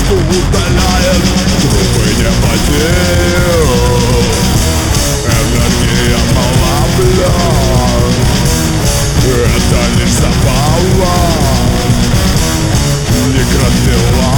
Краску удаляет, трупы не потеют. Энергия мала, блядь. Это лишь забава, микропила.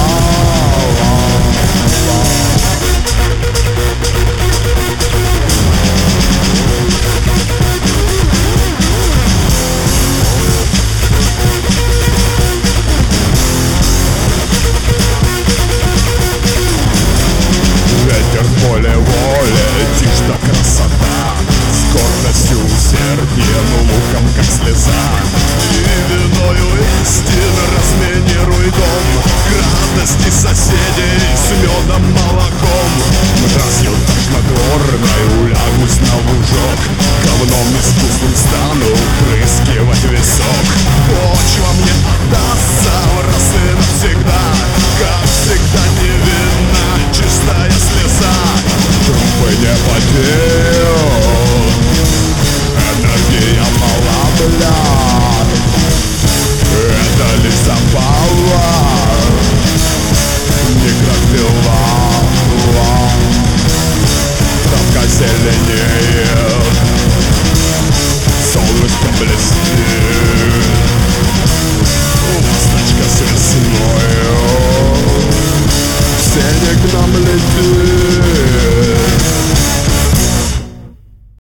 Ветер в поле воли, тишь да красота, скоростью усердием, луком как слеза. И виною истины разминируй дом, к радости соседей с медом молоком. Разью так надорной улягусь на лужок, говном искусным стану прыскивать висок. Почва мне отдастся раз и навсегда, как всегда невинна чистая слеза. Трупы не потеют, энергия мала, блядь. Это лишь забава, микропила. Травка зеленеет, солнышко блестит, ласточка с весною в сене к нам летит.